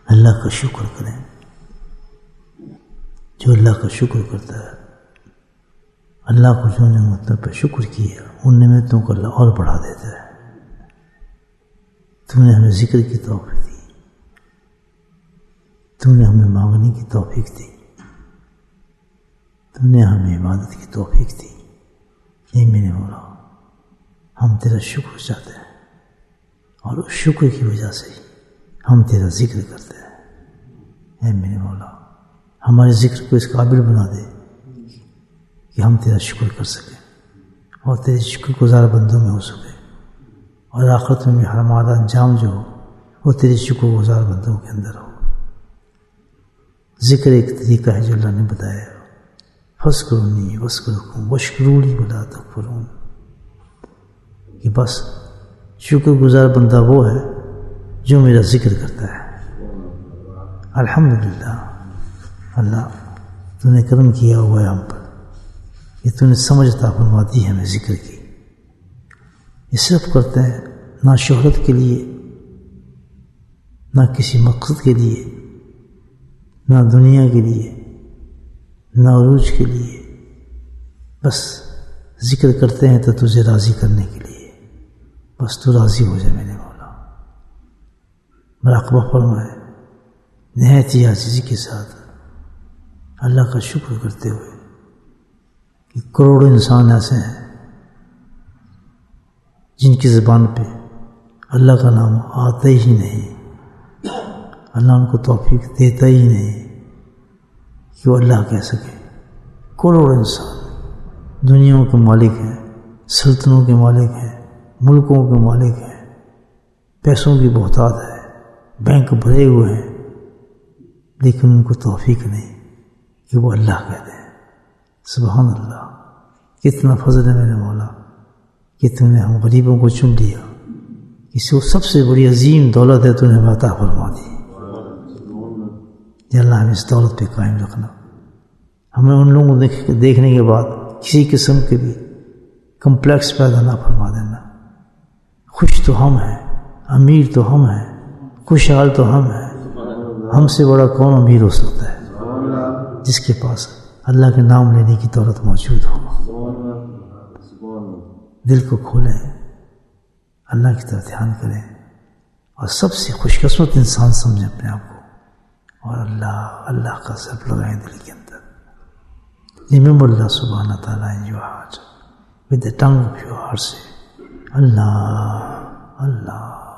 اللہ کا شکر کریں. جو اللہ کا شکر کرتا ہے، اللہ کو جو نعمتوں پہ شکر کیا، ان نعمتوں کو اللہ اور بڑھا دیتا ہے. تو نے ہمیں ذکر کی توفیق دی، تو نے ہمیں مانگنے کی توفیق دی، تو نے ہمیں عبادت کی توفیق دی. اے میرے مولا، ہم تیرا شکر چاہتے ہیں، اور اس شکر کی وجہ سے ہم تیرا ذکر کرتے ہیں. اے میرے مولا، ہمارے ذکر کو اس قابل بنا دے کہ ہم تیرا شکر کر سکیں اور تیرے شکر گزار بندوں میں ہو سکے، اور آخرت میں ہمارا انجام جو ہو وہ تیرے شکر گزار بندوں کے اندر ہو. ذکر ایک طریقہ ہے جو اللہ نے بتایا، فَاذْكُرُونِي وَاذْكُرْكُمْ وَاشْكُرُوا لِي وَلَا تَكْفُرُونَ، کہ بس شکر گزار بندہ وہ ہے جو میرا ذکر کرتا ہے. الحمدللہ، اللہ تو نے کرم کیا ہوا ہے ہم پر کہ تو نے سمجھ عطا فرما دی ہمیں ذکر کی. یہ صرف کرتے ہیں نہ شہرت کے لیے، نہ کسی مقصد کے لیے، نہ دنیا کے لیے، نہ عروج کے لیے. بس ذکر کرتے ہیں تو تجھے راضی کرنے کے لیے. بس تو راضی ہو جائے میرے مولا. مراقبہ فرمائے نہایت ہی عاجزی کے ساتھ اللہ کا شکر کرتے ہوئے کہ کروڑوں انسان ایسے ہیں جن کی زبان پہ اللہ کا نام آتا ہی نہیں، اللہ ان کو توفیق دیتا ہی نہیں کہ وہ اللہ کہہ سکے. کروڑوں انسان دنیاوں کے مالک ہیں، سلطنوں کے مالک ہیں، ملکوں کے مالک ہیں، پیسوں کی بہتات ہے، بینک بھرے ہوئے ہیں، لیکن ان کو توفیق نہیں کہ وہ اللہ کہتے ہیں. سبحان اللہ، کتنا فضل ہے میرے مولا کہ تو نے ہم غریبوں کو چن لیا. اس کو سب سے بڑی عظیم دولت ہے تو نے ہمیں عطا فرما دی. یا اللہ ہمیں اس دولت پہ قائم رکھنا. ہمیں ان لوگوں کو دیکھنے کے بعد کسی قسم کے بھی کمپلیکس پیدا نہ فرما دینا. خوش تو ہم ہیں، امیر تو ہم ہیں، خوشحال تو ہم ہیں. ہم سے بڑا کون امیر ہو سکتا ہے جس کے پاس اللہ کے نام لینے کی دولت موجود ہو. دل کو کھولیں، اللہ کی طرف دھیان کریں، اور سب سے خوش قسمت انسان سمجھیں اپنے آپ کو، اور اللہ کا ضرب لگائیں دل کے اندر. Remember Allah subhanahu wa ta'ala in your heart. With the tongue of your heart say, Allah, Allah.